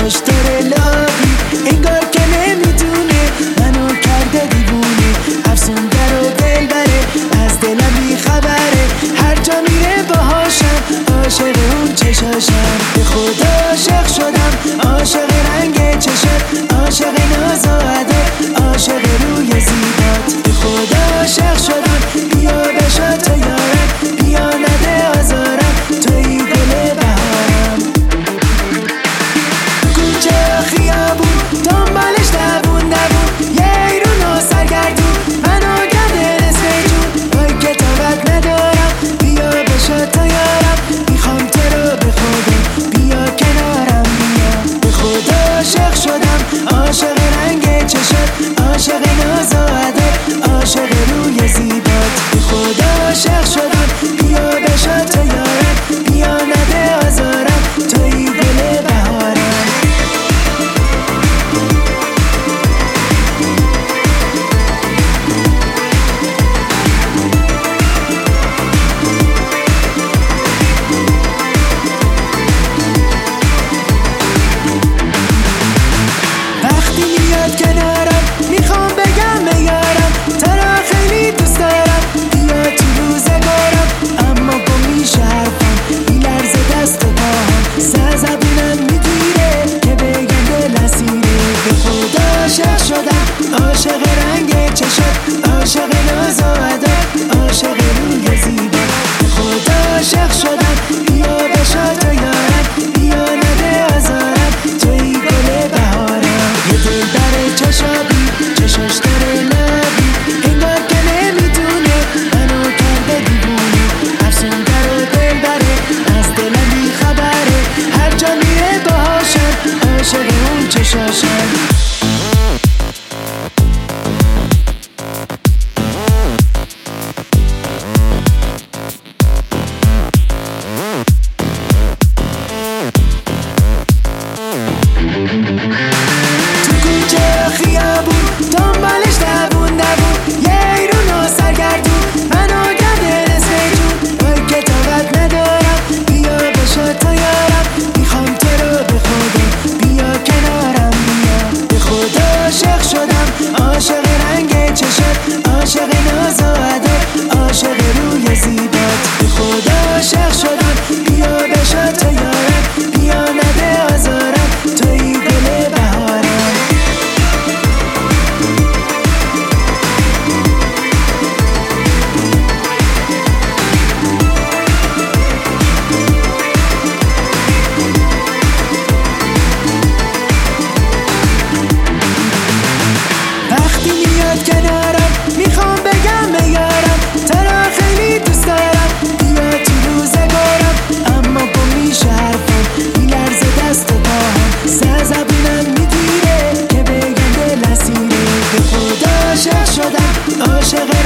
چشاش داره لابی، انگار که نمیدونه منو کرده دیوونه. افسونگر و دل بره، از دلم بی خبره، هر جا میره باهاشم عاشق اون چشاشم. به خدا عاشق شدم، عاشق رنگ چشات، عاشق ناز و ادا، عاشق روی زیبات. به خدا عاشق شدم، بیا بشا تو یارم، بیا نده آزارم، توی گل بهارم. کوچه خیابون دنبالش دوون یه ایرون و سرگردون، منو گرده نصف جون، وای که طاقت ندارم، بیا بشا تو یارم، میخوام تو رو به خودم، بیا کنارم بیا. به خدا عاشق شدم، عاشق رنگ چشات، عاشق ناز و ادا، عاشق روی زیبات. به خدا عاشق شدم، بیا بشا تو یارم، بیا نده آزارم، توی گل بهارم. وقتی میاد کنارم میخوام بگم به یارم، تو را خیلی دوست دارم، بیا تو روزگارم. اما گم میشه حرفم، میلرزه دست و پاهم، سر زبونم میگیره که بگم دل اسیره. به خدا عاشق شدم، عاشق رنگ چشات، عاشق ناز و ادا، عاشق روی زیبات. به خدا عاشق شدم، بیا بشا تو یارم، بیا نده آزارم، توی گل بهارم. یه دلبر چشابی، چشاش داره لابی، انگار که نمیدونه منو کرده دیوونه. افسونگر و دل بره، از دلم بی خبره، هر جا میره باهاشم عاشق اون چشاشم. خیابون دنبالش دوون یه ایرون و سرگردون، منو گرده نصف جون، وای که طاقت ندارم، بیا بشا تو یارم، میخوام تو رو به خودم، بیا کنارم بیا. به خدا عاشق شدم، عاشق رنگ چشات، عاشق ناز و ادا، عاشق روی زیبات. به خدا عاشق شدم، بیا بشا تو یارم، بیا نده آزارم، توی گل بهارم. وقتی میاد کنارم میخوام بگم به یارم، تو را خیلی دوست دارم، بیا تو روزگارم. اما گم میشه حرفم، میلرزه دست و پاهم، سر زبونم میگیره که بگم دل اسیره. به خدا عاشق شدم، عاشق